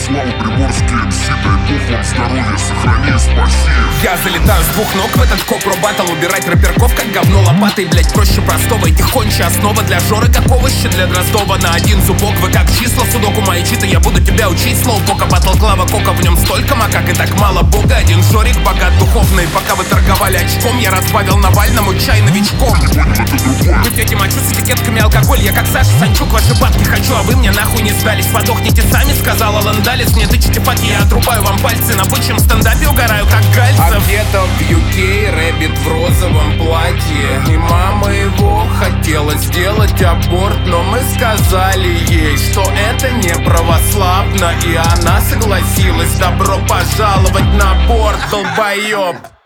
Слава Приморский МС, дай бог вам здоровья, сохрани и спаси. Я залетаю с двух ног в этот коп-ро-баттл. Убирать рэперков, как говно лопатой. Блять, проще простого, этих конче основа. Для Жоры, как овощи для Дроздова. На один зубок, вы как числа, судоку мои читы. Я буду тебя учить, слоупока, батл клава кока. В нем столько макак и так мало бога. Один Жорик богат духовный. Пока вы торговали очком, я разбавил Навальному чай новичком. Вы пьете мочу с этикетками алкоголь. Я как Саша Санчук, ваши бабки хочу, а вы мне нахуй не сдались. Подохните сами, сказал Алан Далис. Мне тычите паки, я отрубаю вам пальцы. На бычьем стендапе угораю, как Гальцев. А где-то в UK рэббит в розовом платье. И мама его хотела сделать аборт, но мы сказали ей, что это не православно. И она согласилась. Добро пожаловать на борт, долбоёб.